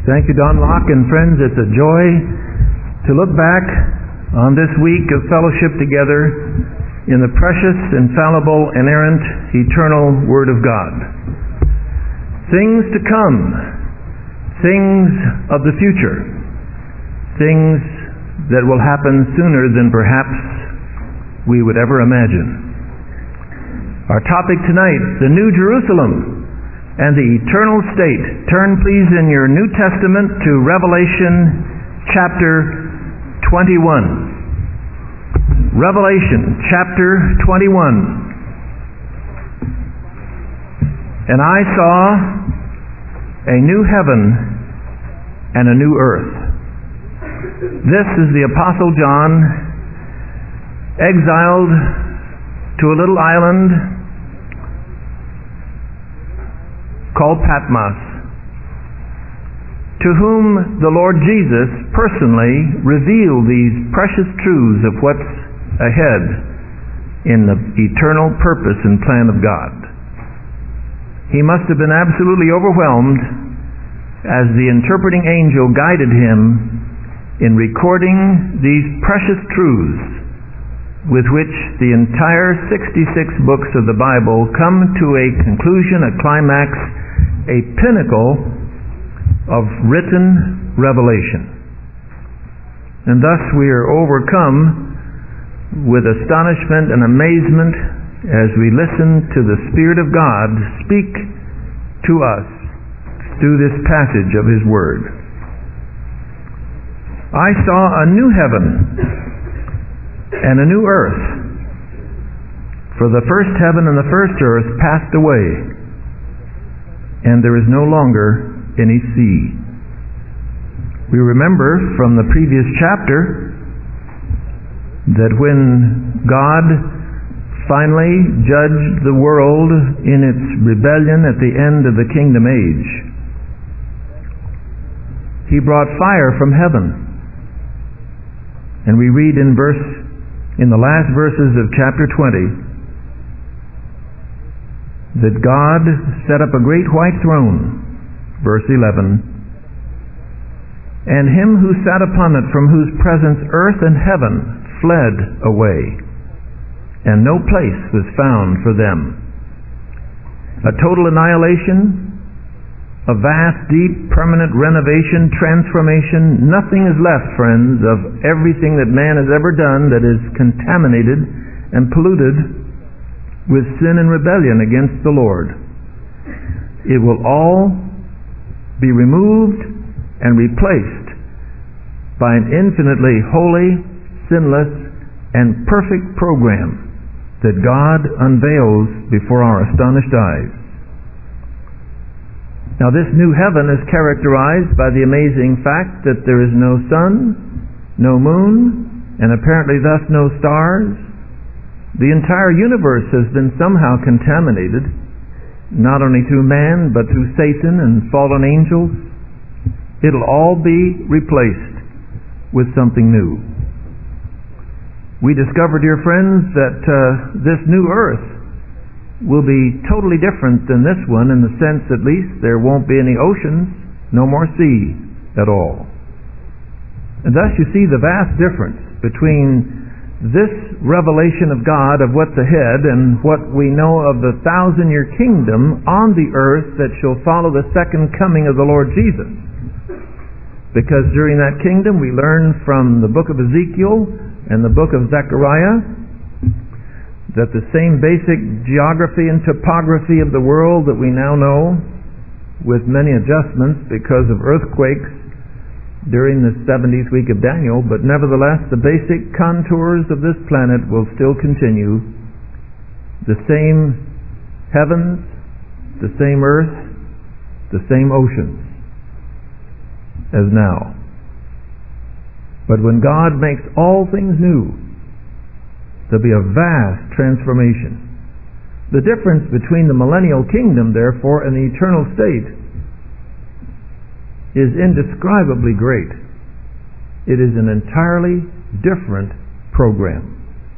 Thank you, Don Locke and friends. It's a joy to look back on this week of fellowship together in the precious, infallible, inerrant, eternal Word of God. Things to come, things of the future, things that will happen sooner than perhaps we would ever imagine. Our topic tonight, the New Jerusalem and the eternal state. Turn please in your New Testament to Revelation chapter 21. Revelation chapter 21. And I saw a new heaven and a new earth. This is the Apostle John, exiled to a little island called Patmos, to whom the Lord Jesus personally revealed these precious truths of what's ahead in the eternal purpose and plan of God. He must have been absolutely overwhelmed as the interpreting angel guided him in recording these precious truths with which the entire 66 books of the Bible come to a conclusion, a climax, a pinnacle of written revelation. And thus we are overcome with astonishment and amazement as we listen to the Spirit of God speak to us through this passage of His Word. I saw a new heaven and a new earth, for the first heaven and the first earth passed away, and there is no longer any sea. We remember from the previous chapter that when God finally judged the world in its rebellion at the end of the kingdom age, He brought fire from heaven. And we read in the last verses of chapter 20 that God set up a great white throne, verse 11, and Him who sat upon it, from whose presence earth and heaven fled away, and no place was found for them. A total annihilation, a vast, deep, permanent renovation, transformation. Nothing is left, friends, of everything that man has ever done that is contaminated and polluted with sin and rebellion against the Lord. It will all be removed and replaced by an infinitely holy, sinless, and perfect program that God unveils before our astonished eyes. Now, this new heaven is characterized by the amazing fact that there is no sun, no moon, and apparently thus no stars. The entire universe has been somehow contaminated, not only through man, but through Satan and fallen angels. It'll all be replaced with something new. We discover, dear friends, that this new earth will be totally different than this one, in the sense, at least, there won't be any oceans, no more sea at all. And thus you see the vast difference between this revelation of God of what's ahead and what we know of the 1,000-year kingdom on the earth that shall follow the second coming of the Lord Jesus. Because during that kingdom we learn from the book of Ezekiel and the book of Zechariah that the same basic geography and topography of the world that we now know, with many adjustments because of earthquakes during the 70th week of Daniel, but nevertheless the basic contours of this planet will still continue. The same heavens, the same earth, the same oceans as now. But when God makes all things new, there'll be a vast transformation. The difference between the millennial kingdom, therefore, and the eternal state is indescribably great. It is an entirely different program.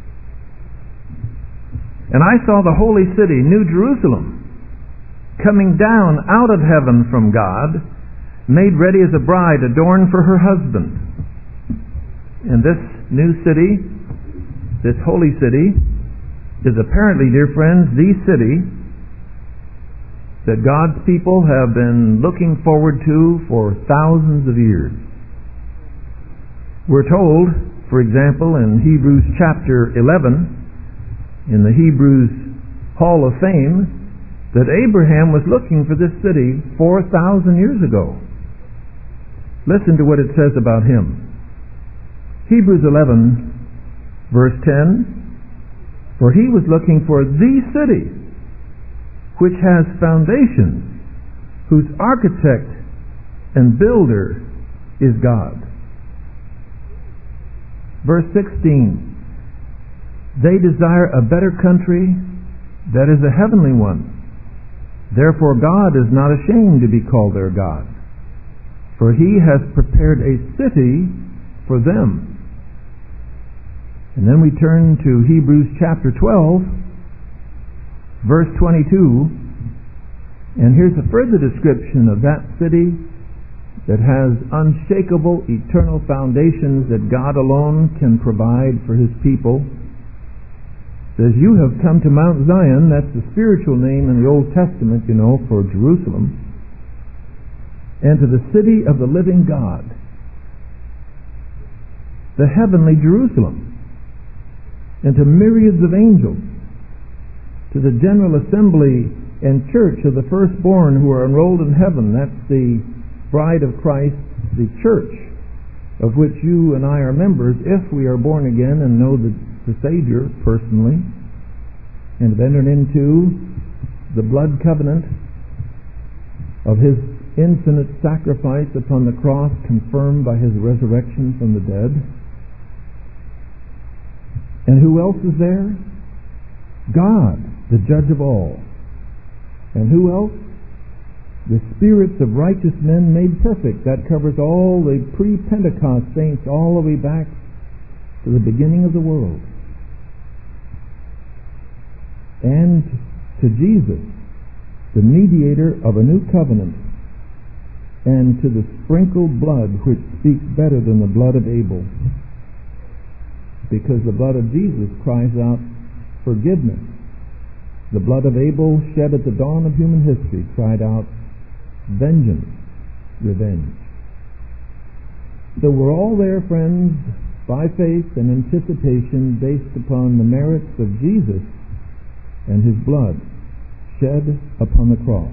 And I saw the holy city, New Jerusalem, coming down out of heaven from God, made ready as a bride adorned for her husband. And this new city, this holy city, is apparently, dear friends, the city that God's people have been looking forward to for thousands of years. We're told, for example, in Hebrews chapter 11, in the Hebrews Hall of Fame, that Abraham was looking for this city 4,000 years ago. Listen to what it says about him. Hebrews 11, verse 10, "For he was looking for the city, which has foundations, whose architect and builder is God." Verse 16, "They desire a better country, that is a heavenly one. Therefore God is not ashamed to be called their God, for he has prepared a city for them." And then we turn to Hebrews chapter 12, verse 22, and here's a further description of that city that has unshakable eternal foundations that God alone can provide for his people. It says, "You have come to Mount Zion," that's the spiritual name in the Old Testament, for Jerusalem, "and to the city of the living God," the heavenly Jerusalem, "and to myriads of angels, to the general assembly and church of the firstborn who are enrolled in heaven." That's the bride of Christ, the church, of which you and I are members if we are born again and know the Savior personally, and have entered into the blood covenant of his infinite sacrifice upon the cross, confirmed by his resurrection from the dead. And who else is there? God, the judge of all. And who else? The spirits of righteous men made perfect. That covers all the pre-Pentecost saints all the way back to the beginning of the world. And to Jesus, the mediator of a new covenant, and to the sprinkled blood which speaks better than the blood of Abel. Because the blood of Jesus cries out forgiveness. The blood of Abel, shed at the dawn of human history, cried out vengeance, revenge. So we're all there, friends, by faith and anticipation, based upon the merits of Jesus and his blood shed upon the cross.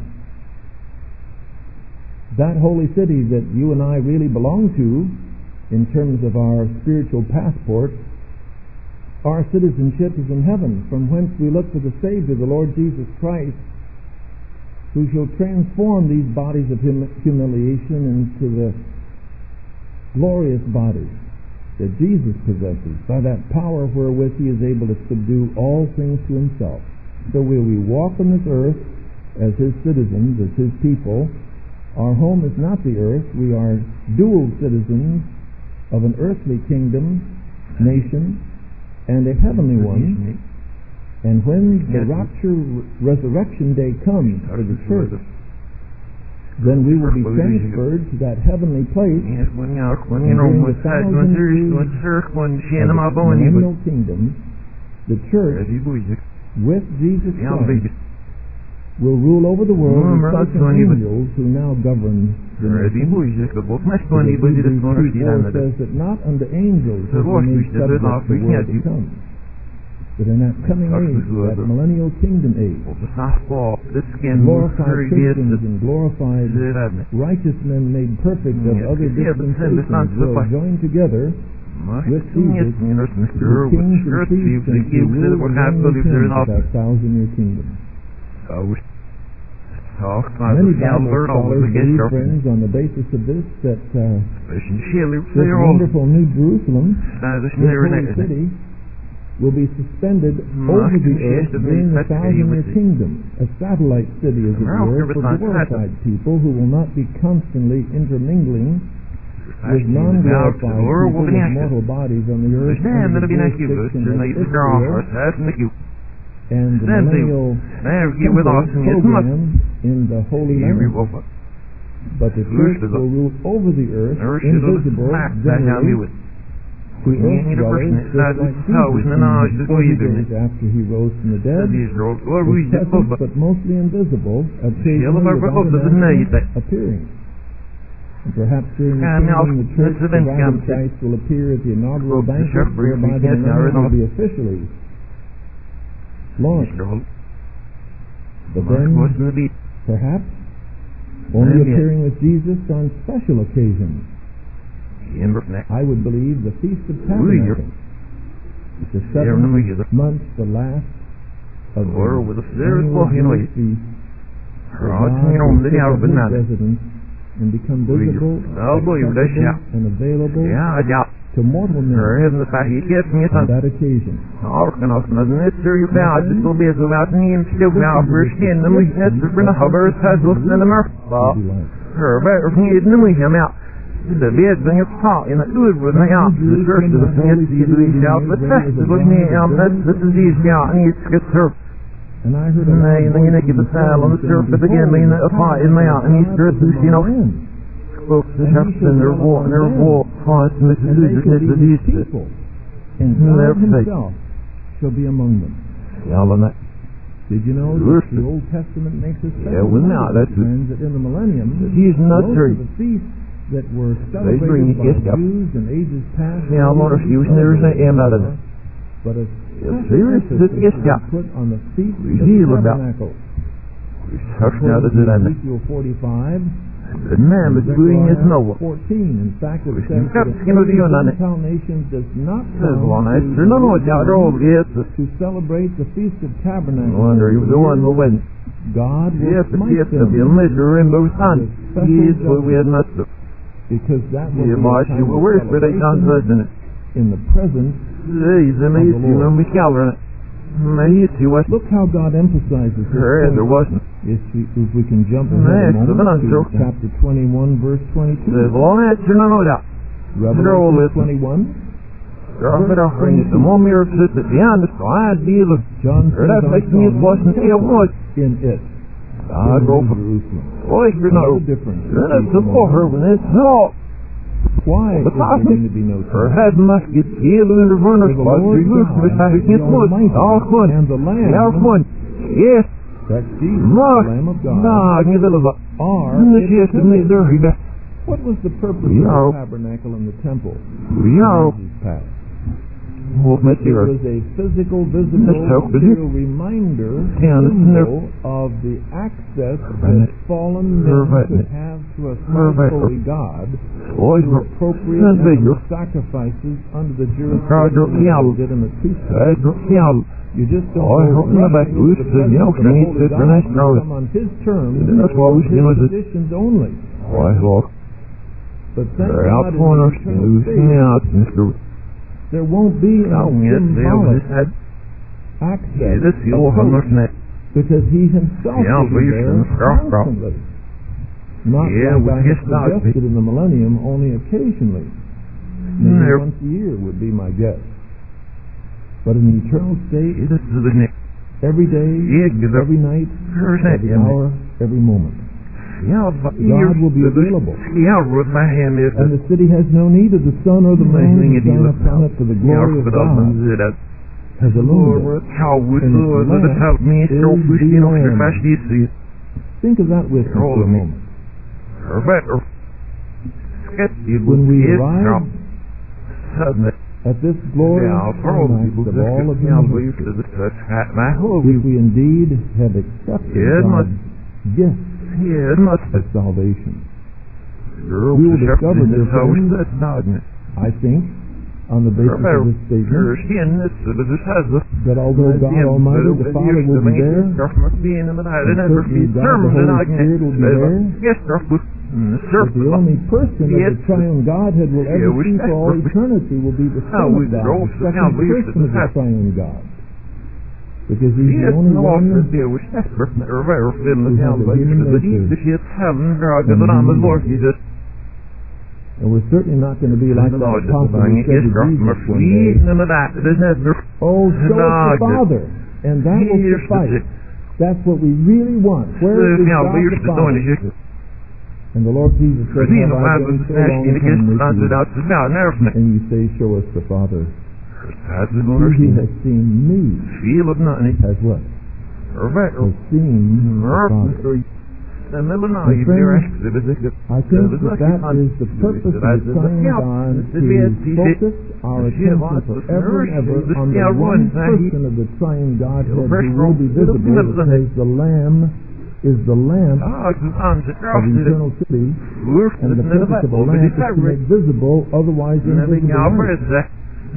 That holy city that you and I really belong to, in terms of our spiritual passport, our citizenship is in heaven, from whence we look to the Savior, the Lord Jesus Christ, who shall transform these bodies of humiliation into the glorious bodies that Jesus possesses, by that power wherewith he is able to subdue all things to himself. So will we walk on this earth as his citizens, as his people. Our home is not the earth. We are dual citizens of an earthly kingdom, nation, and a heavenly one. And when the rapture resurrection day comes for the church, then we will be transferred to that heavenly place, and during the 1,000 years millennial kingdom, the church, with Jesus Christ, will rule over the world with such angels who now govern the nation. It says that not unto angels has been made subject the world to come, but in that coming age, that millennial kingdom age, glorified Christians and glorified righteous men made perfect of other dispensations will join together with Jesus, the kings and priests, and to rule and reign with him of that 1,000-year kingdom. Many Bible scholars believe, friends, on the basis of this, that this wonderful New Jerusalem, this holy city, will be suspended over the earth during the 1,000-year kingdom, a satellite city, as it were, for glorified people who will not be constantly intermingling with non-glorified people with mortal bodies on the earth under the jurisdiction of Israel and the millennial temple program in the Holy Land. But the church will rule over the earth, invisible, generally, to earth dwellers, just like Jesus 40 days after he rose from the dead, his presence, but mostly invisible, occasionally without appearing. And perhaps during the kingdom, the church, the bride of Christ, will appear at the inaugural banquet, whereby the millennium will be officially launched. But then, perhaps, only appearing with Jesus on special occasions. I would believe the Feast of Tabernacles. It's the 7th month, the last of the annual Jewish feast, where God will take up his residence and become visible, accessible, and available to mortal men on that occasion. Det bedringen ta in att urvunna ja, det första det som heter i ja, det första det som heter det som heter ja, ni ska serve. Nej, när ni inte betalar och serve det igen med att ha in med ja, ni ska du know. Och det häften när vår fast med det det and God himself shall be among them. Ja, did you know that the Old Testament makes us that in the millennium, he's not the feasts that were celebrated by Jews in ages past, but a special put on the feast of Tabernacles. Ezekiel 45, man was doing his Noah. 14. In fact, it says that the Gentile nations does not come to celebrate the Feast of Tabernacles. Wonder he was the one who went. God will smite them. Because that was in the presence of the Lord. Look how God emphasizes this. If we can jump ahead a moment to chapter 21, verse 22. Revelation 21. John says in it. God go for Jerusalem. What's the difference? Why is there going to be no time? Her must get healed in the furnace. And the Lamb, yes, that's Jesus, the Lamb of God, what was the purpose of the tabernacle and the temple? It was a physical, visible, material reminder, symbol of the access that fallen men could have to a holy God through appropriate sacrifices under the jurisdiction of did in the priesthood. You just don't come on his terms and his conditions only. But thank God there won't be a symbolic access because he himself will be there constantly. Not like I have suggested in the millennium, only occasionally. Maybe once a year would be my guess. But in the eternal state, every day, every night, every hour, every moment. God will be available. And the city has no need of the sun or the moon to shine upon it, for the glory of God has illuminated it. Think of that with me for a moment. When we arrive at this glorious climax of all of humanity, if we indeed have accepted God's gift of salvation, we will discover this, I think, on the basis of this statement, that although God Almighty, the Father, will be there, and certainly God, the Holy Spirit, will be there, but the only person of the triune Godhead will ever see for all eternity will be the Son of God, the second person of the triune God. Because he's the only one who has a human nature. And we're certainly not going to be like that apostle who said to Jesus one day, "Oh, show us the Father, and that will suffice." That's what we really want. Where is God the Father? And the Lord Jesus said, "Have I been so long come with you?" And you say, "Show us the Father." He has seen me. Has what? Has seen the Father. And friends, I think that is the purpose of the triune God, to focus our attention forever and ever on the one person of the triune Godhead who will be visible, because the Lamb is the lamp of the eternal city, and the purpose of the lamp is to make visible otherwise invisible light.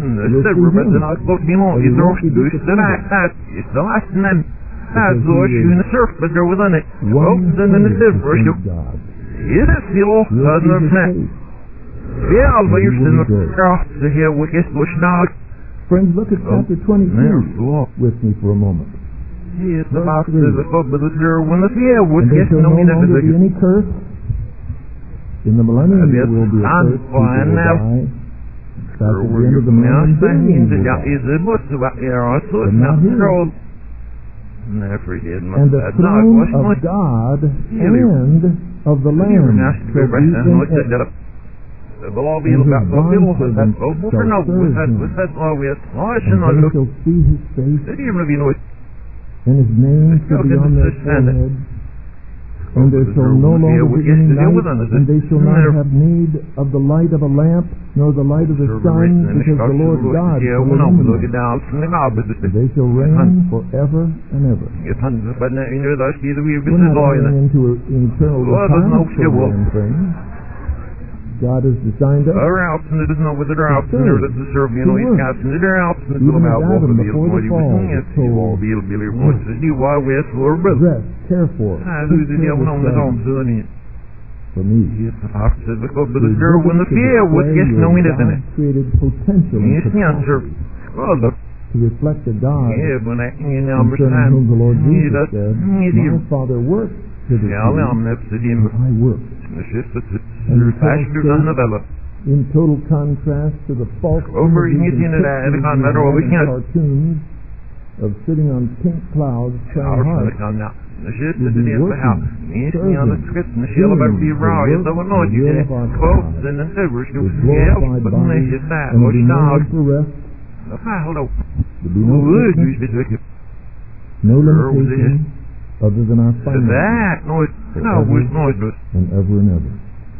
That's all you in the surf, but there was on it. Well, then in the silver, you. It is still other than yeah, I'll be in the cross to hear what is bush now. Friends, look at chapter 22 with me for a moment. Yes, the box is a book, but the zero when the fear would get no longer be any curse. In the millennium, there will be a curse. People will die. That's at the end of the millennium. But not here. Never did. And the throne of God and of the Lamb shall be in it. And his bondservants shall serve him. And they shall see his face, and his name shall be on their foreheads. And there shall no longer be any night, and they shall not have need of the light of a lamp, nor the light of the sun, because the Lord God shall illumine them. And they shall reign forever and ever. We're not going into an eternal retirement program, friends. God has designed us to serve. Even as Adam before the fall was told, dress, care for, take care of yourself. For me, to created potential and capacity to reflect the God concerning whom the Lord Jesus said, "My Father works to the end, I work." And in total contrast to the false images and cartoons of sitting on pink clouds playing harp, will be working, serving, doing the will of our God, with glorified bodies, and be no need for rest, to be no limitation other than our finances, forever and ever and ever.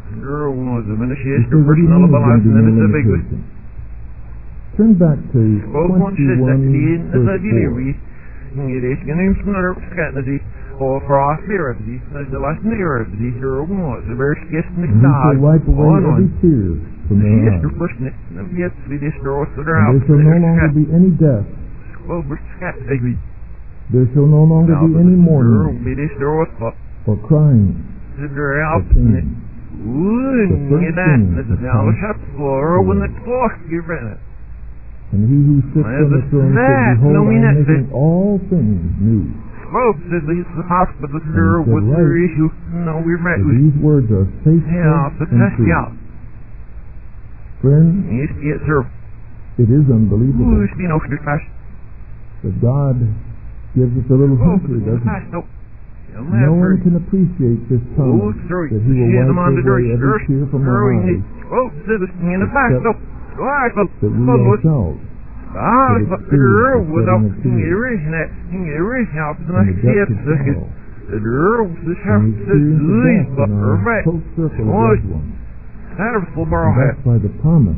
Turn back to 21 verse 4. And he shall wipe away every tear from their eyes. And there shall no longer be any death. There shall no longer be any mourning, or crying, or pain. And he who sits on the throne said, "Behold, I am making all things new." And he said, "Right, for these words are faithful and true." Friends, it is unbelievable that God gives us a little history, doesn't it? No one can appreciate this promise that he will wipe away every tear from our eyes, except that we ourselves should experience the shedding of tears and the depths of hell, and the experience of death in our close circle of loved ones. And that's by the promise.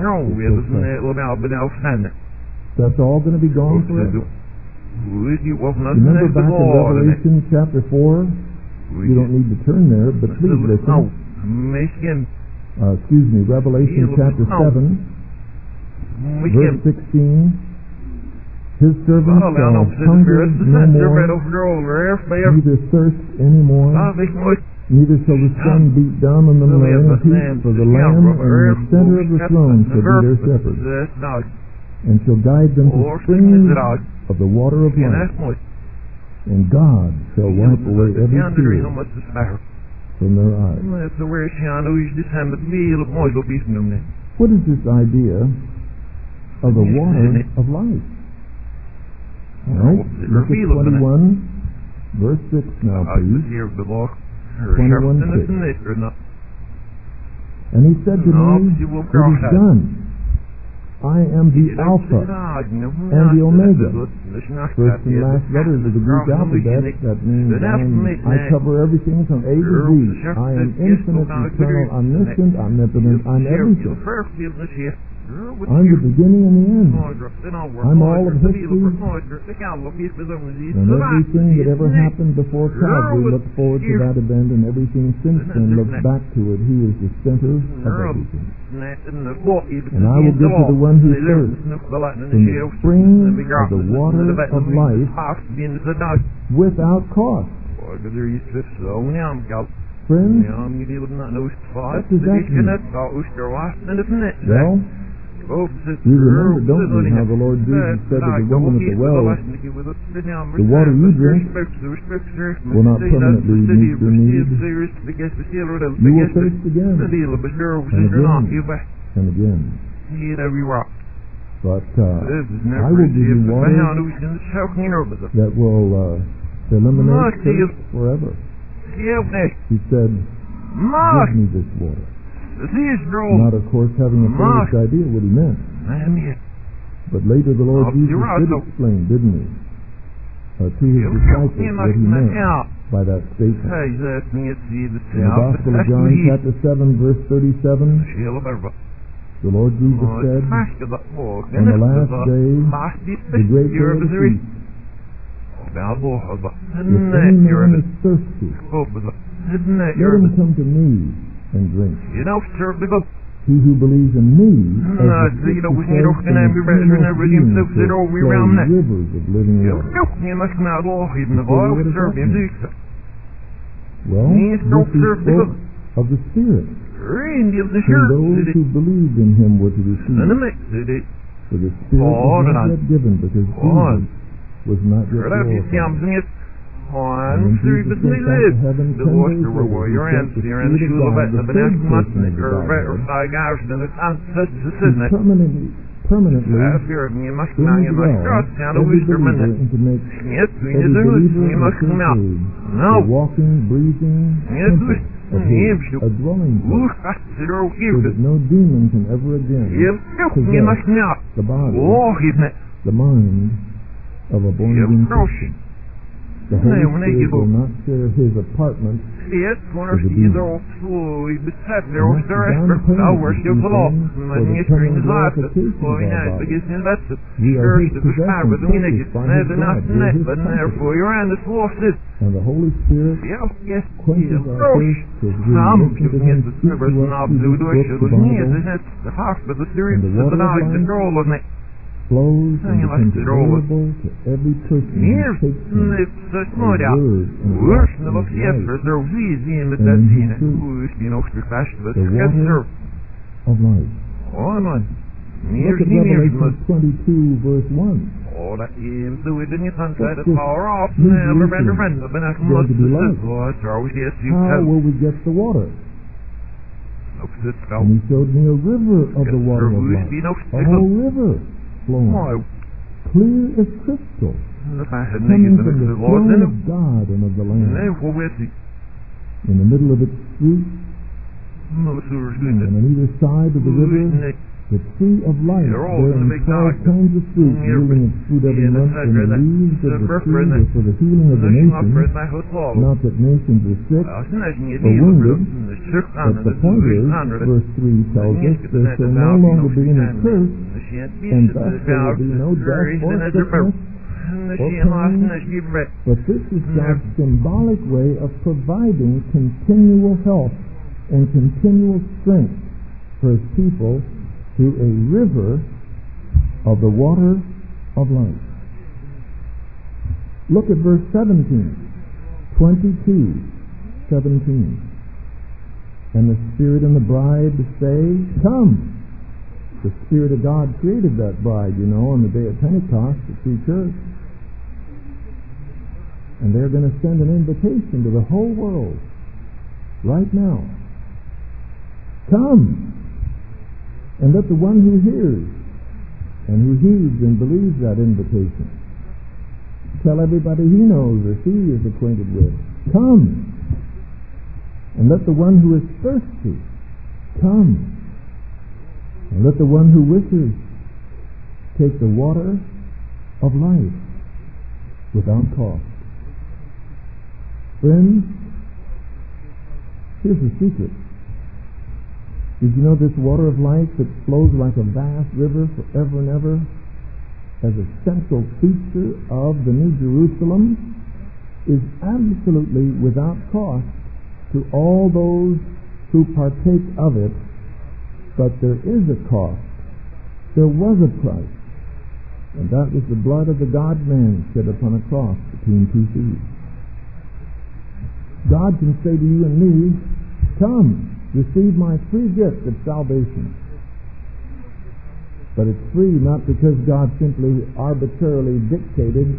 That's all going to be gone forever. Remember back in Revelation chapter 4? You don't need to turn there, but please listen. Revelation chapter 7, verse 16. His servants shall hunger no more, neither thirst any more, neither shall the sun beat down on them nor any heat, for the Lamb in the center of the throne shall be their shepherd, and shall guide them to streams of the water of life, and God shall wipe away every tear from their eyes. What is this idea of the water of life? All right, look at 21, verse 6 now, please. 21:6. And he said to me, "It is done. I am the Alpha and the Omega." First and last letters of the Greek alphabet, that means I cover everything from A to Z. I am infinite, eternal, omniscient, omnipotent, I'm everything. I'm the beginning and the end. I'm all of history, and everything that ever happened before Calvary looked forward to that event, and everything since then looks back to it. He is the center of everything. And I will give to the one who thirsts from the spring of the water of life without cost. Friends, what does that mean? Well, we remember, don't we, how the Lord Jesus said to the woman at the well, "The water you drink will not permanently meet your need. You will thirst again, and again, and again. But I will give you water that will eliminate thirst forever." He said, "Give me this water." Not, of course, having a foolish idea what he meant. But later the Lord Jesus did explain, didn't he, to his disciples what he meant by that statement. In the Gospel of John, chapter 7, verse 37, the Lord Jesus said, "On the last day, the great day of the feast, if any man is thirsty, let him come to me and drink. He who believes in me, as the scripture says, from the stream of being shall flow rivers of living water." Well, this is spoke of the Spirit, and those who believed in him were to receive. For the Spirit was not yet given, because Jesus was not yet glorified. And when Jesus went back to heaven 10 days later, he sent the Spirit of God, the third person of the Godhead, to permanently indwell every believer and to make every believer in the church age a walking, breathing temple of his, a dwelling place, so that no demon can ever again possess the body, the mind of a born-again Christian. The Holy Spirit will not share his apartment with the demons. And that's the down payment for the glorification of our bodies. We are his possession, purchased by his blood. We're his temple. And the Holy Spirit quenches our thirst as we listen to him speak to us through this book, the Bible, and the water of life flows and becomes available to every person who takes him as word and walks in his life. And in his truth, the water of life. Look at Revelation 22, verse 1. What's this New Jerusalem going to be like? How will we get the water? And he showed me a river of the water of life. A whole river flowing, clear as crystal, coming from the throne of God and of the Lamb. In the middle of its street, and on either side of the river, the tree of life, bearing 12 kinds of fruit, yielding its fruit every month, and the leaves of the tree were for the healing of the nations. Not that nations are sick or wounded, but the point is, verse 3 tells us, there shall no longer be any curse, and thus there will be no death or sickness or pain. But this is God's symbolic way of providing continual health and continual strength for his people through a river of the water of life. Look at verse 17, 22:17. And the Spirit and the bride say, "Come." The Spirit of God created that bride, on the day of Pentecost, the true church. And they're going to send an invitation to the whole world right now. Come, and let the one who hears and who heeds and believes that invitation tell everybody he knows or she is acquainted with, come. And let the one who is thirsty come. And let the one who wishes take the water of life without cost. Friends, here's the secret. Did you know this water of life that flows like a vast river forever and ever as a central feature of the New Jerusalem is absolutely without cost to all those who partake of it, but there is a cost. There was a price, and that was the blood of the God-man shed upon a cross between two thieves. God can say to you and me, come, receive my free gift of salvation. But it's free not because God simply arbitrarily dictated,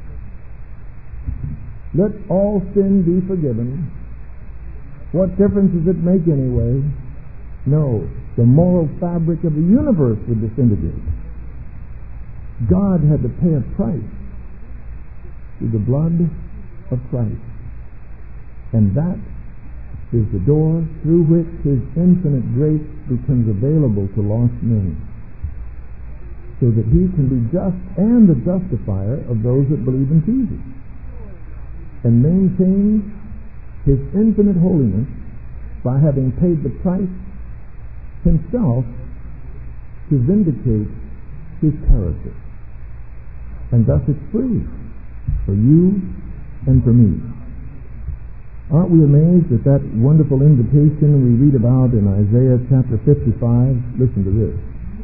let all sin be forgiven. What difference does it make anyway? No, the moral fabric of the universe would disintegrate. God had to pay a price through the blood of Christ. And that is the door through which His infinite grace becomes available to lost men, so that He can be just and the justifier of those that believe in Jesus, and maintain His infinite holiness by having paid the price Himself to vindicate His character. And thus it's free for you and for me. Aren't we amazed at that wonderful invitation we read about in Isaiah chapter 55? Listen to this.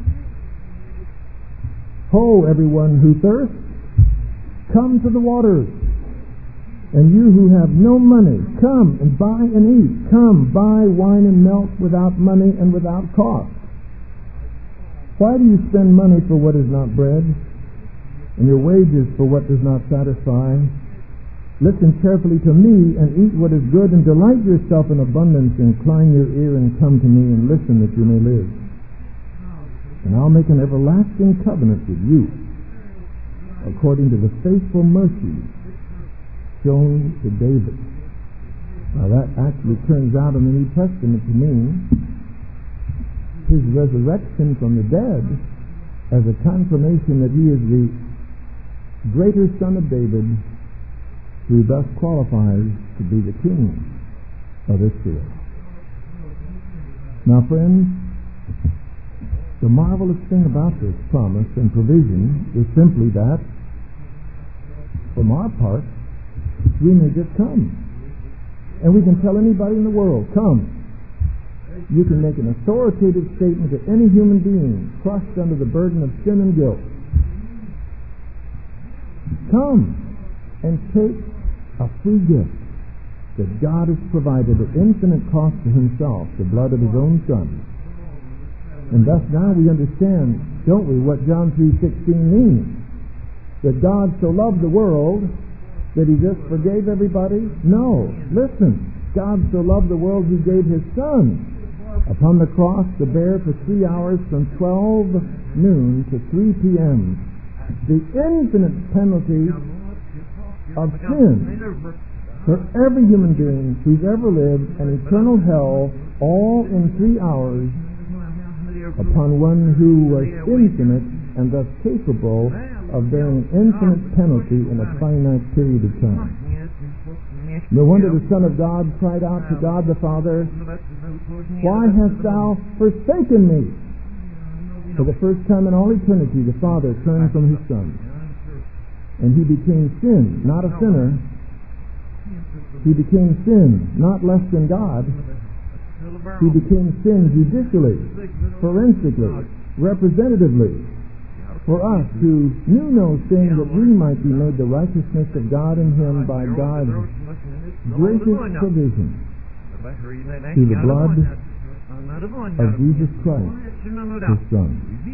Ho, everyone who thirsts, come to the waters. And you who have no money, come and buy and eat. Come, buy wine and milk without money and without cost. Why do you spend money for what is not bread, and your wages for what does not satisfy? Listen carefully to me, and eat what is good, and delight yourself in abundance. Incline your ear and come to me, and listen that you may live. And I'll make an everlasting covenant with you, according to the faithful mercy shown to David. Now that actually turns out in the New Testament to mean His resurrection from the dead as a confirmation that He is the greater Son of David, who thus qualifies to be the King of Israel. Now, friends, the marvelous thing about this promise and provision is simply that, from our part, we may just come. And we can tell anybody in the world, come. You can make an authoritative statement to any human being crushed under the burden of sin and guilt. Come and take a free gift that God has provided at infinite cost to Himself, the blood of His own Son. And thus now we understand, don't we, what John 3:16 means? That God so loved the world that He just forgave everybody? No. Listen, God so loved the world He gave His Son upon the cross to bear for 3 hours from 12 noon to 3 p.m. the infinite penalty of sin for every human being who's ever lived an eternal hell, all in 3 hours, upon one who was infinite and thus capable of bearing infinite penalty in a finite period of time. No wonder the Son of God cried out to God the Father, "Why hast thou forsaken me?" For the first time in all eternity, the Father turned from His Son. And He became sin, not a sinner. He became sin, not less than God. He became sin judicially, forensically, representatively, for us who knew no sin, that we might be made the righteousness of God in Him by God's gracious provision through the blood of Jesus Christ, His Son.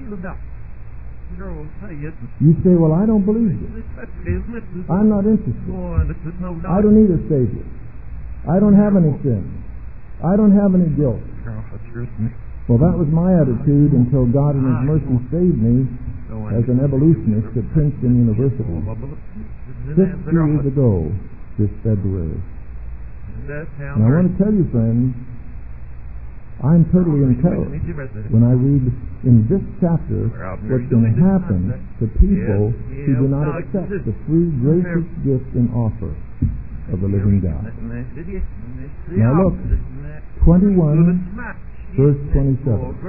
You say, well, I don't believe this. I'm not interested. I don't need a Savior. I don't have any sin. I don't have any guilt. Well, that was my attitude until God in His mercy saved me as an evolutionist at Princeton University 6 years ago this February. And I want to tell you, friends, I'm totally in terror when I read in this chapter what's going to happen to people who do not accept the free, gracious gift and offer of the living God. Now look, 21, verse 27.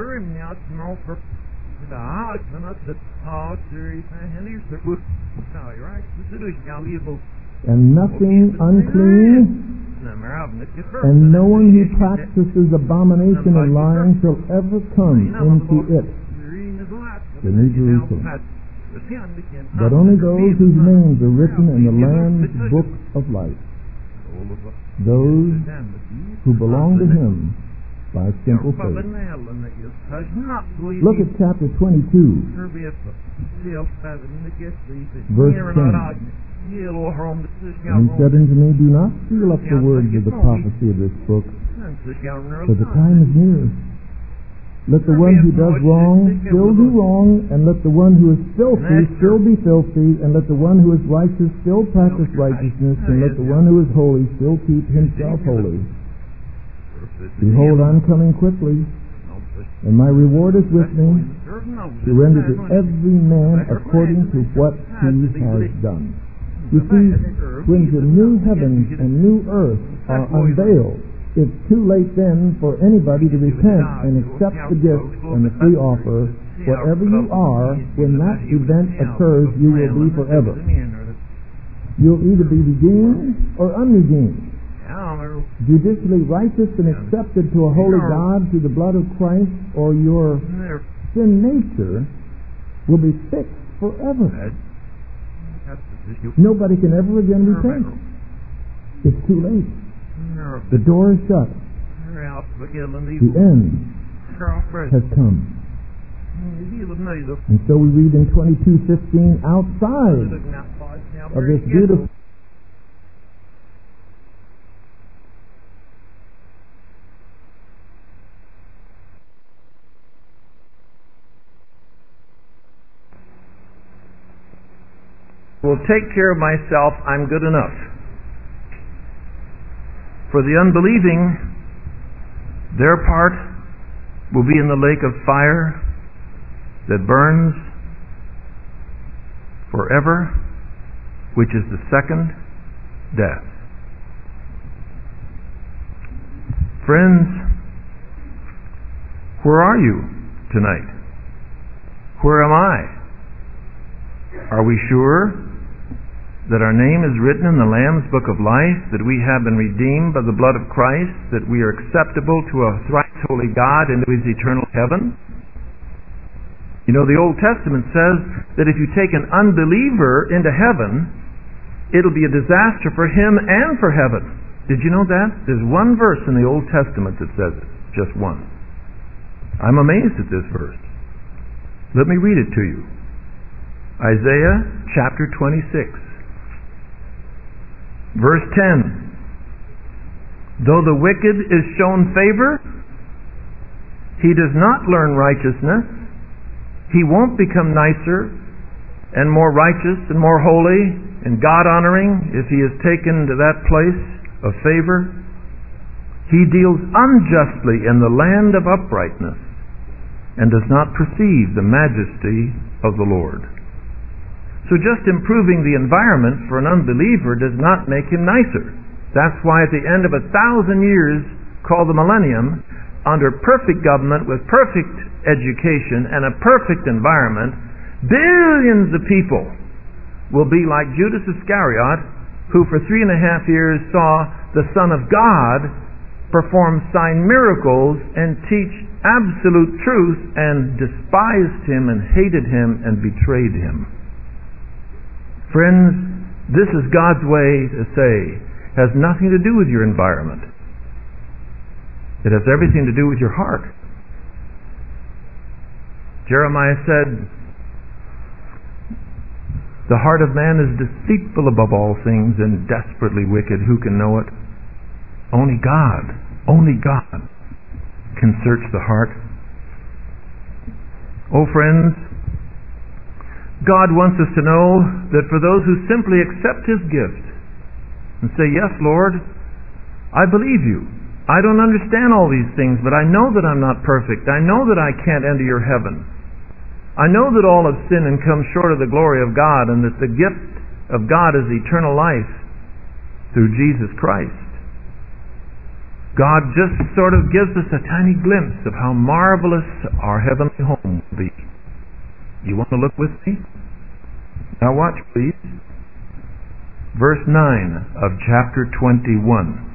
And nothing unclean, and no one who practices abomination and lying shall ever come into it, the New Jerusalem, but only those whose names are written in the Lamb's book of life, those who belong to Him by simple faith. Look at chapter 22, verse 10. And he said unto me, do not seal up the words of the prophecy of this book, for the time is near. Let the one who does wrong still do wrong, and let the one who is filthy still be filthy, and let the one who is righteous still practice righteousness, and let the one who is holy still keep himself holy. Behold, I'm coming quickly, and my reward is with me, to render to every man according to what he has done. You see, when the new heavens and new earth are unveiled, it's too late then for anybody to repent and accept the gift and the free offer. Whatever you are, when that event occurs, you will be forever. You'll either be redeemed or unredeemed, judicially righteous and accepted to a holy God through the blood of Christ, or your sin nature will be fixed forever. Nobody can ever again repent. It's too late. The door is shut. The end has come. And so we read in 22:15, outside of this beautiful will take care of myself, I'm good enough. For the unbelieving, their part will be in the lake of fire that burns forever, which is the second death. Friends, where are you tonight? Where am I? Are we sure that our name is written in the Lamb's book of life, that we have been redeemed by the blood of Christ, that we are acceptable to a thrice holy God into His eternal heaven? You know, the Old Testament says that if you take an unbeliever into heaven, it'll be a disaster for him and for heaven. Did you know that? There's one verse in the Old Testament that says it. Just one. I'm amazed at this verse. Let me read it to you. Isaiah chapter 26. Verse 10. Though the wicked is shown favor, he does not learn righteousness. He won't become nicer and more righteous and more holy and God-honoring if he is taken to that place of favor. He deals unjustly in the land of uprightness and does not perceive the majesty of the Lord. So just improving the environment for an unbeliever does not make him nicer. That's why at the end of 1,000 years, called the millennium, under perfect government with perfect education and a perfect environment, billions of people will be like Judas Iscariot, who for 3.5 years saw the Son of God perform sign miracles and teach absolute truth, and despised him and hated him and betrayed him. Friends, this is God's way to say, has nothing to do with your environment. It has everything to do with your heart. Jeremiah said, the heart of man is deceitful above all things and desperately wicked. Who can know it? Only God can search the heart. Oh, friends, God wants us to know that for those who simply accept His gift and say, yes, Lord, I believe you. I don't understand all these things, but I know that I'm not perfect. I know that I can't enter your heaven. I know that all have sinned and come short of the glory of God, and that the gift of God is eternal life through Jesus Christ. God just sort of gives us a tiny glimpse of how marvelous our heavenly home will be. You want to look with me? Now watch, please. Verse 9 of chapter 21.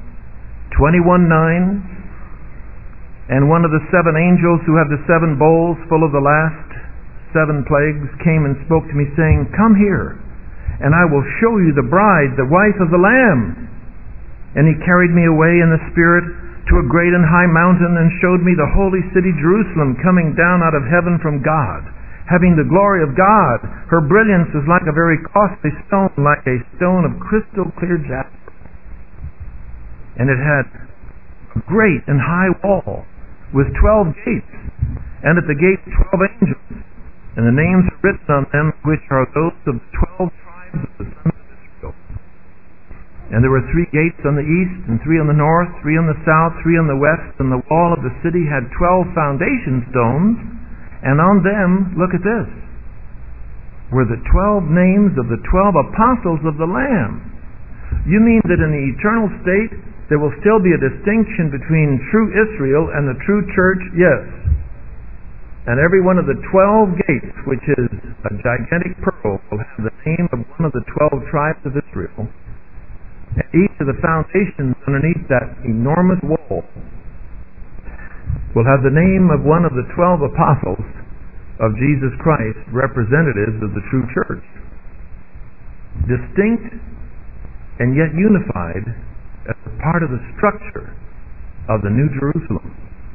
21:9. And one of the 7 angels who had the 7 bowls full of the last 7 plagues came and spoke to me, saying, Come here, and I will show you the bride, the wife of the Lamb. And he carried me away in the Spirit to a great and high mountain, and showed me the holy city Jerusalem coming down out of heaven from God, having the glory of God. Her brilliance was like a very costly stone, like a stone of crystal clear jasper. And it had a great and high wall with 12 gates, and at the gates 12 angels, and the names are written on them, which are those of the 12 tribes of the sons of Israel. And there were 3 gates on the east, and 3 on the north, 3 on the south, 3 on the west, and the wall of the city had 12 foundation stones, and on them, look at this, were the 12 names of the 12 apostles of the Lamb. You mean that in the eternal state, there will still be a distinction between true Israel and the true church? Yes. And every one of the 12 gates, which is a gigantic pearl, will have the name of one of the 12 tribes of Israel. And each of the foundations underneath that enormous wall will have the name of one of the 12 apostles of Jesus Christ, representatives of the true church. Distinct and yet unified as a part of the structure of the New Jerusalem.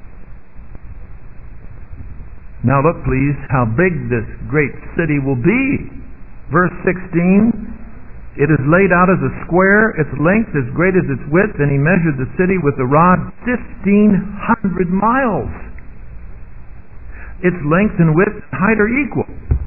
Now look, please, how big this great city will be. Verse 16, it is laid out as a square, its length as great as its width, and he measured the city with a rod 1,500 miles. Its length and width and height are equal.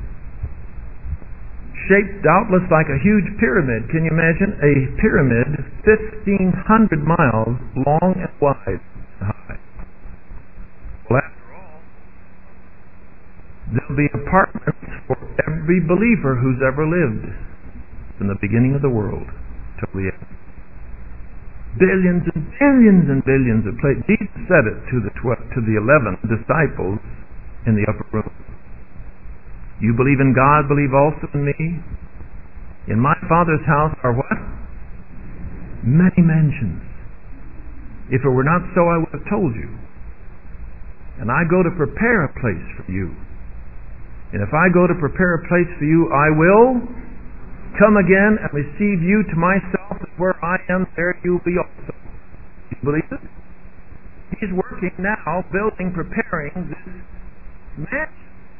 Shaped doubtless like a huge pyramid. Can you imagine a pyramid 1,500 miles long and wide and high? Well, after all, there'll be apartments for every believer who's ever lived from the beginning of the world till the end. Billions and billions and billions of places. Jesus said it to the 11 disciples in the upper room. You believe in God, believe also in me. In my Father's house are what? Many mansions. If it were not so, I would have told you. And I go to prepare a place for you. And if I go to prepare a place for you, I will come again and receive you to myself, and where I am, there you will be also. Do you believe it? He's working now, building, preparing this mansion.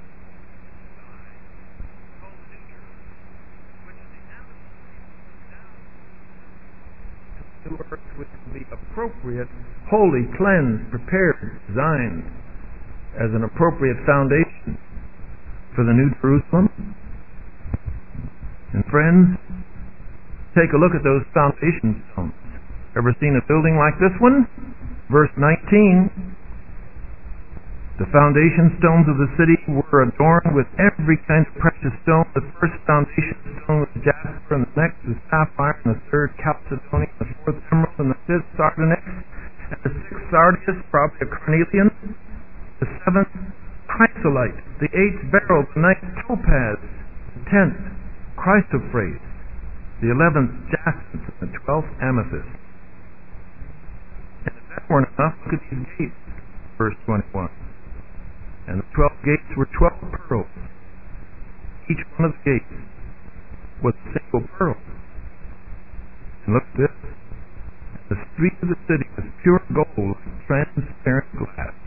Earth, which will be appropriate, holy, cleansed, prepared, designed as an appropriate foundation for the New Jerusalem. And friends, take a look at those foundation stones. Ever seen a building like this one? Verse 19. The foundation stones of the city were adorned with every kind of precious stone. The first foundation stone was jasper, and the next was sapphire, and the third chalcedony, and the fourth emerald, and the fifth sardonyx, and the sixth sardius, probably a carnelian, the seventh chrysolite, the eighth beryl, the ninth topaz, the 10th chrysoprase, the 11th jacinth, and the 12th amethyst. And if that weren't enough, look at these gates, verse 21. And the 12 gates were 12 pearls. Each one of the gates was a single pearl. And look at this. The street of the city was pure gold, like transparent glass.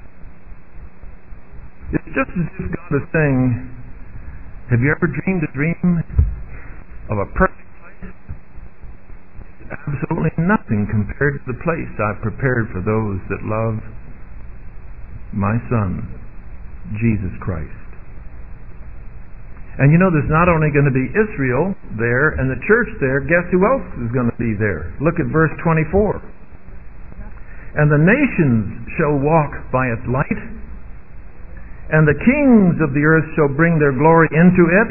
It's just as if God is saying, have you ever dreamed a dream of a perfect place? It's absolutely nothing compared to the place I've prepared for those that love my Son, Jesus Christ. And you know, there's not only going to be Israel there and the church there, guess who else is going to be there? Look at verse 24. and the nations shall walk by its light, and the kings of the earth shall bring their glory into it.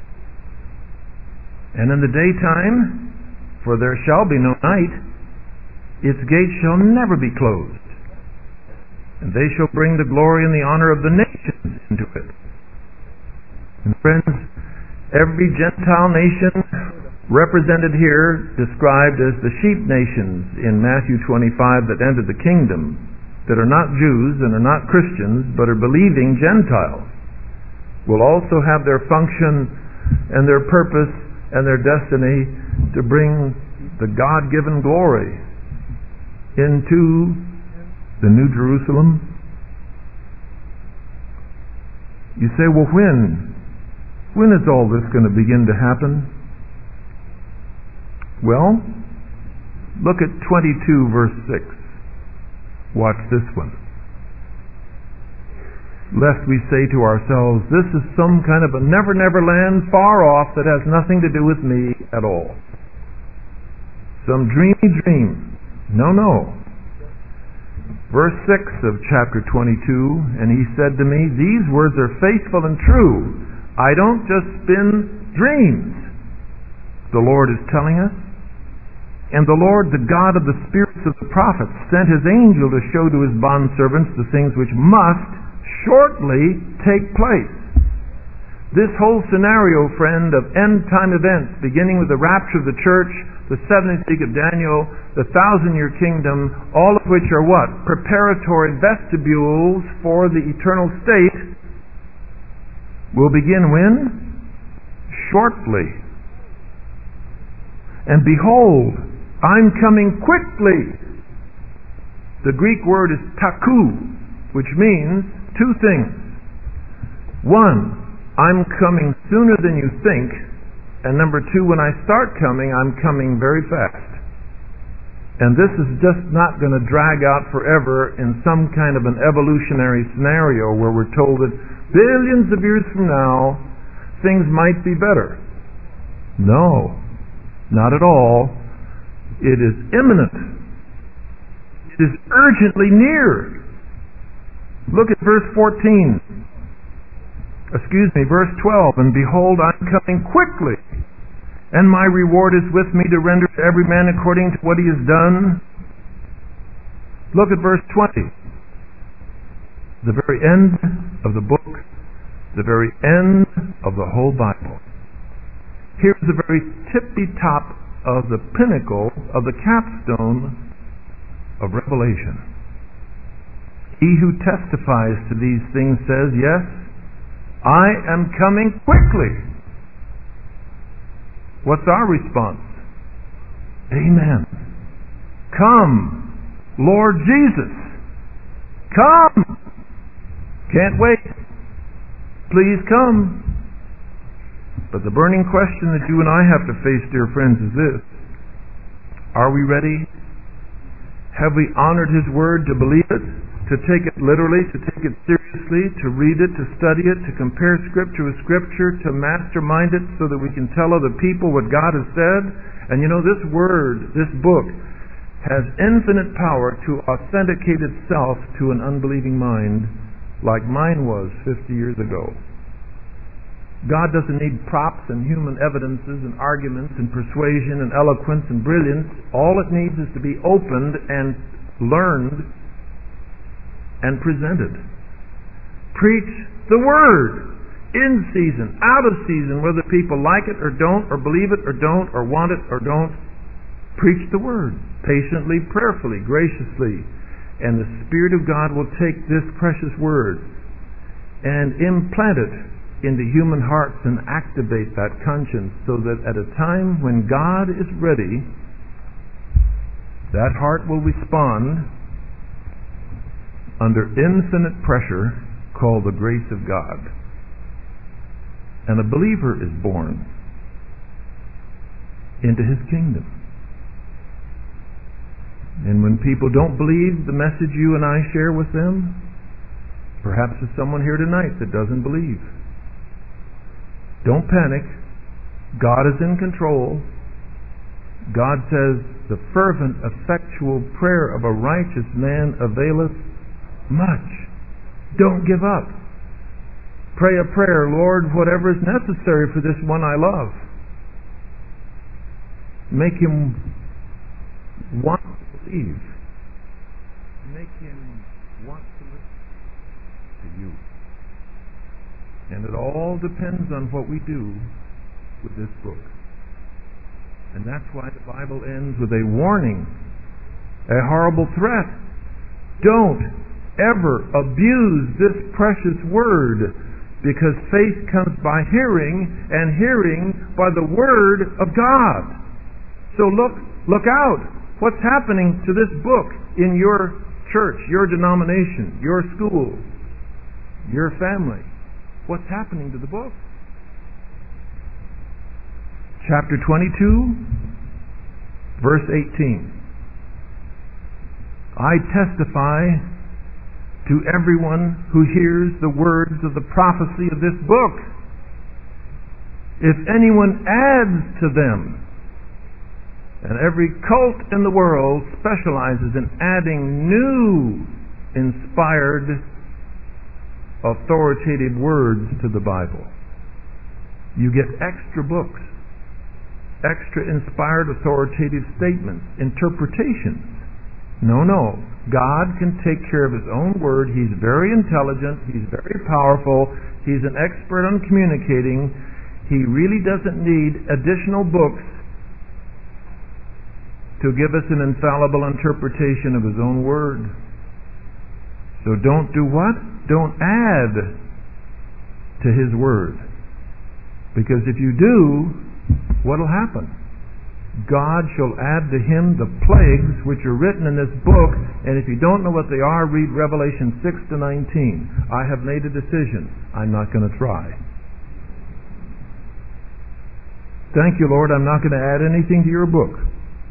And in the daytime, for there shall be no night, its gates shall never be closed. And they shall bring the glory and the honor of the nations into it. And friends, every Gentile nation represented here, described as the sheep nations in Matthew 25 that entered the kingdom, that are not Jews and are not Christians, but are believing Gentiles, will also have their function and their purpose and their destiny to bring the God-given glory into the New Jerusalem. You say, well, when is all this going to begin to happen? Well, look at 22 verse 6. Watch this one. Lest we say to ourselves, this is some kind of a never land far off that has nothing to do with me at all. Some dreamy dream. No. Verse 6 of chapter 22, and he said to me, these words are faithful and true. I don't just spin dreams. The Lord is telling us. And the Lord, the God of the spirits of the prophets, sent his angel to show to his bondservants the things which must shortly take place. This whole scenario, friend, of end-time events, beginning with the rapture of the church, the 70th week of Daniel, the 1,000-year kingdom, all of which are what? Preparatory vestibules for the eternal state, will begin when? Shortly. And behold, I'm coming quickly. The Greek word is taku, which means two things. One, I'm coming sooner than you think. And number two, when I start coming, I'm coming very fast. And this is just not going to drag out forever in some kind of an evolutionary scenario where we're told that billions of years from now, things might be better. No, not at all. It is imminent. It is urgently near. Look at verse 14. Verse 12. And behold, I'm coming quickly, and my reward is with me to render to every man according to what he has done. Look at verse 20. The very end of the book, the very end of the whole Bible. Here's the very tippy-top of the pinnacle of the capstone of Revelation. He who testifies to these things says, yes, I am coming quickly. What's our response? Amen. Come, Lord Jesus. Come. Can't wait. Please come. But the burning question that you and I have to face, dear friends, is this. Are we ready? Have we honored his word to believe it? To take it literally, to take it seriously, to read it, to study it, to compare Scripture with Scripture, to mastermind it so that we can tell other people what God has said? And you know, this word, this book, has infinite power to authenticate itself to an unbelieving mind like mine was 50 years ago. God doesn't need props and human evidences and arguments and persuasion and eloquence and brilliance. All it needs is to be opened and learned and presented. Preach the Word in season, out of season, whether people like it or don't, or believe it or don't, or want it or don't. Preach the Word patiently, prayerfully, graciously, and the Spirit of God will take this precious Word and implant it into human hearts and activate that conscience so that at a time when God is ready, that heart will respond under infinite pressure called the grace of God. And a believer is born into his kingdom. And when people don't believe the message you and I share with them, perhaps there's someone here tonight that doesn't believe. Don't panic. God is in control. God says, the fervent, effectual prayer of a righteous man availeth much. Don't give up. Pray a prayer, Lord, whatever is necessary for this one I love. Make him want to believe. Make him want to listen to you. And it all depends on what we do with this book. And that's why the Bible ends with a warning, a horrible threat. Don't ever abuse this precious word, because faith comes by hearing, and hearing by the Word of God. So look out. What's happening to this book in your church, your denomination, your school, your family? What's happening to the book? Chapter 22, verse 18. I testify to everyone who hears the words of the prophecy of this book. If anyone adds to them, and every cult in the world specializes in adding new, inspired, authoritative words to the Bible. You get extra books, extra inspired, authoritative statements, interpretations. No. God can take care of His own Word. He's very intelligent. He's very powerful. He's an expert on communicating. He really doesn't need additional books to give us an infallible interpretation of His own Word. So don't do what? Don't add to His Word. Because if you do, what will happen? God shall add to him the plagues which are written in this book, and if you don't know what they are, read Revelation 6 to 19. I have made a decision. I'm not going to try. Thank you, Lord, I'm not going to add anything to your book.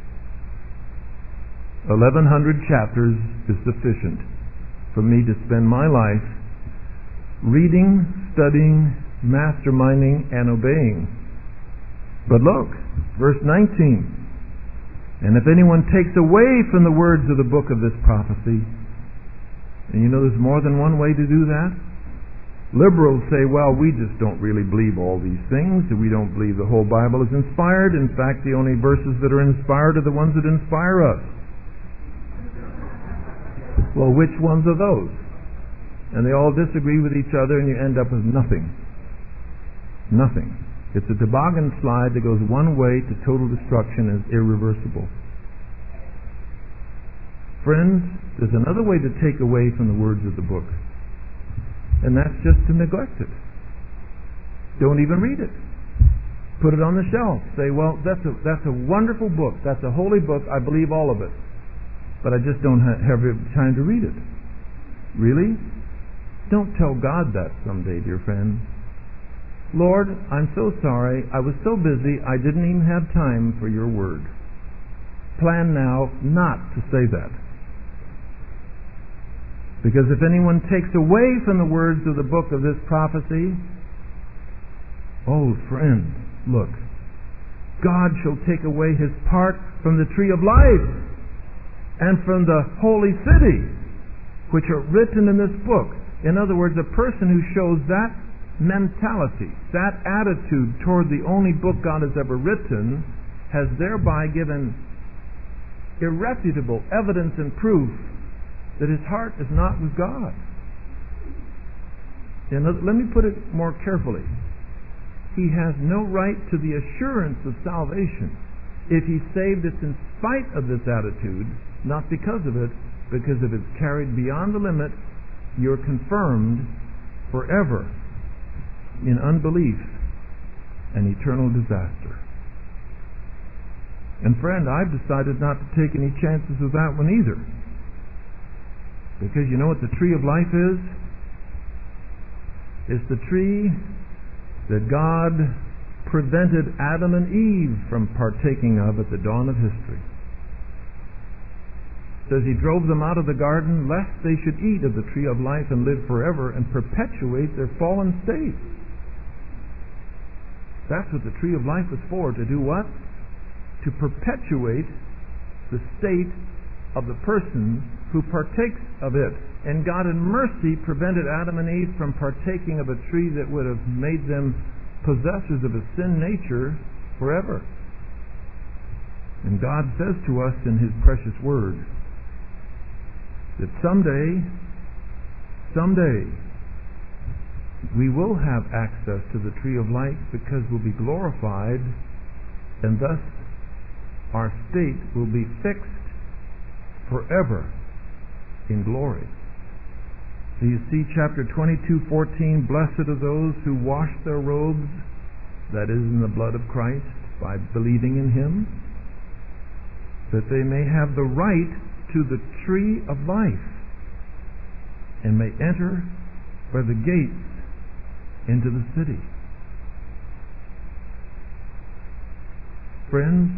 1,100 chapters is sufficient for me to spend my life reading, studying, masterminding, and obeying. But look, verse 19. And if anyone takes away from the words of the book of this prophecy, and you know there's more than one way to do that. Liberals say, well, we just don't really believe all these things. We don't believe the whole Bible is inspired. In fact, the only verses that are inspired are the ones that inspire us. Well, which ones are those? And they all disagree with each other, and you end up with nothing. Nothing. It's a toboggan slide that goes one way to total destruction and is irreversible. Friends, there's another way to take away from the words of the book, and that's just to neglect it. Don't even read it. Put it on the shelf. Say, well, that's a wonderful book. That's a holy book. I believe all of it. But I just don't have time to read it. Really? Don't tell God that someday, dear friend. Lord, I'm so sorry. I was so busy I didn't even have time for your word. Plan now not to say that. Because if anyone takes away from the words of the book of this prophecy, oh friend, look, God shall take away his part from the tree of life and from the holy city, which are written in this book. In other words, a person who shows that mentality, that attitude toward the only book God has ever written, has thereby given irrefutable evidence and proof that his heart is not with God. Let me put it more carefully. He has no right to the assurance of salvation if he's saved it's in spite of this attitude, not because of it, because if it's carried beyond the limit, you're confirmed forever in unbelief and eternal disaster. And friend, I've decided not to take any chances with that one either. Because you know what the tree of life is? It's the tree that God prevented Adam and Eve from partaking of at the dawn of history. It says he drove them out of the garden lest they should eat of the tree of life and live forever and perpetuate their fallen state. That's what the tree of life was for, to do what? to perpetuate the state of the person who partakes of it. And God in mercy prevented Adam and Eve from partaking of a tree that would have made them possessors of a sin nature forever. And God says to us in His precious Word that someday, we will have access to the tree of life because we'll be glorified, and thus our state will be fixed forever in glory. So you see chapter 22:14, blessed are those who wash their robes, that is in the blood of Christ, by believing in Him, that they may have the right to the tree of life and may enter by the gates into the city. Friends,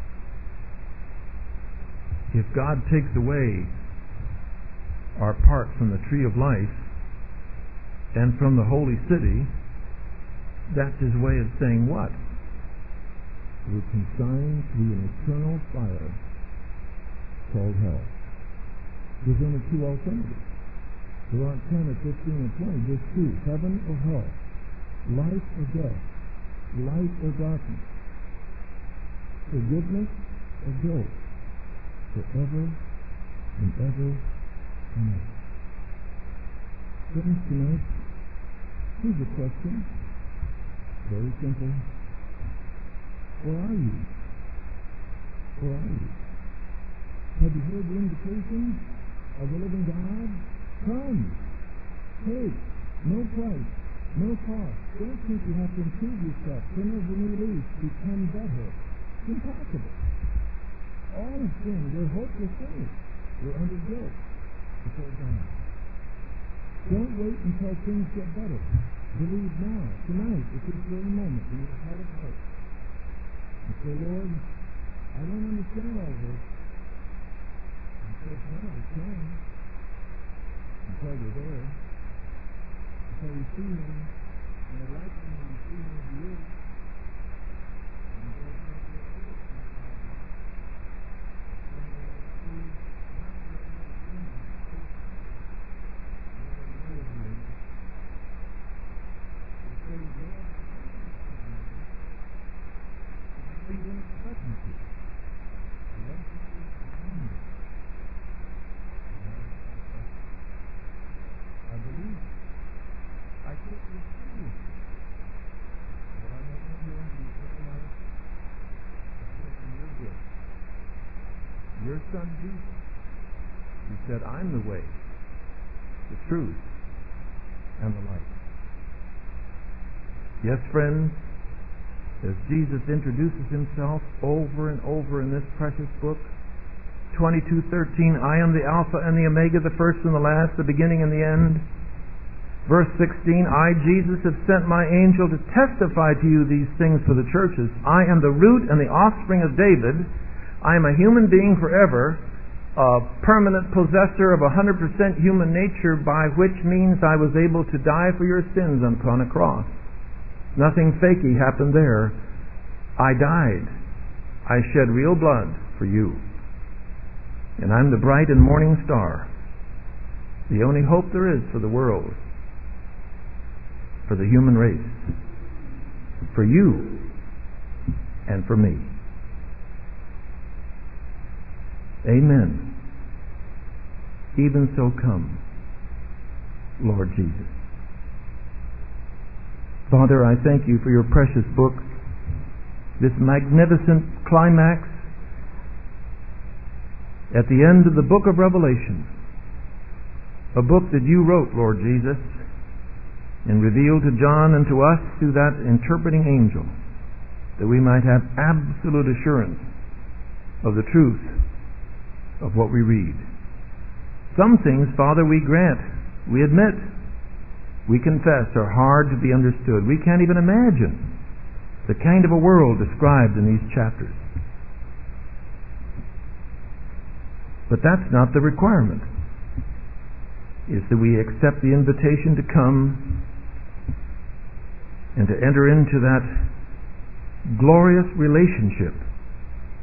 if God takes away our part from the tree of life and from the holy city, that's His way of saying what? We're consigned to an eternal fire called hell. There's only two alternatives. There aren't 10 or 15 or 20, just two. Heaven or hell. Life or death. Light or darkness. Forgiveness or guilt. Forever and ever and ever. Friends, tonight, here's a question. Very simple. Where are you? Where are you? Have you heard the invitation of the living God? Come. Take. No price. No cost. Don't think you have to improve yourself. Turn over a new leaf. Become better. It's impossible. All of sin, they're hopeless sinners. They're under guilt before God. Don't wait until things get better. Believe now, tonight, at this very moment, in your heart of hearts. And say, Lord, I don't understand all this. And say, no, I can. Until you're there. Until you see Him. And I like Him when you see Him as He is. And God has your faith. Your Son Jesus. He said, I'm the way, the truth, and the light. Yes, friends, as Jesus introduces Himself over and over in this precious book, 22:13, I am the Alpha and the Omega, the first and the last, the beginning and the end. Verse 16, I, Jesus, have sent my angel to testify to you these things for the churches. I am the root and the offspring of David. I am a human being forever, a permanent possessor of 100% human nature, by which means I was able to die for your sins upon a cross. Nothing fakey happened there. I died. I shed real blood for you. And I'm the bright and morning star. The only hope there is for the world, for the human race, for you, and for me. Amen. Even so come, Lord Jesus. Father, I thank you for your precious book, this magnificent climax at the end of the book of Revelation, a book that you wrote, Lord Jesus, and revealed to John and to us through that interpreting angel, that we might have absolute assurance of the truth of what we read. Some things, Father, we grant, we admit, we confess are hard to be understood. We can't even imagine the kind of a world described in these chapters. But that's not the requirement. It's that we accept the invitation to come and to enter into that glorious relationship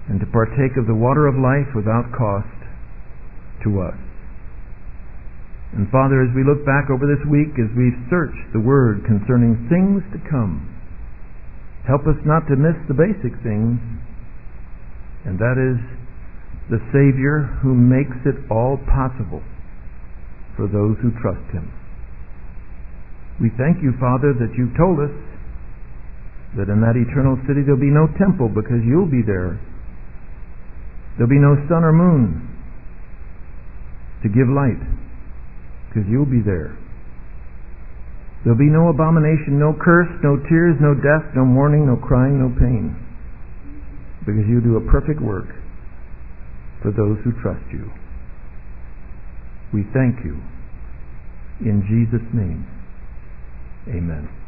and to partake of the water of life without cost to us. And Father, as we look back over this week, as we've searched the Word concerning things to come, help us not to miss the basic things, and that is the Savior who makes it all possible for those who trust Him. We thank you, Father, that you've told us that in that eternal city there'll be no temple because you'll be there. There'll be no sun or moon to give light because you'll be there. There'll be no abomination, no curse, no tears, no death, no mourning, no crying, no pain, because you do a perfect work for those who trust you. We thank you. In Jesus' name, amen.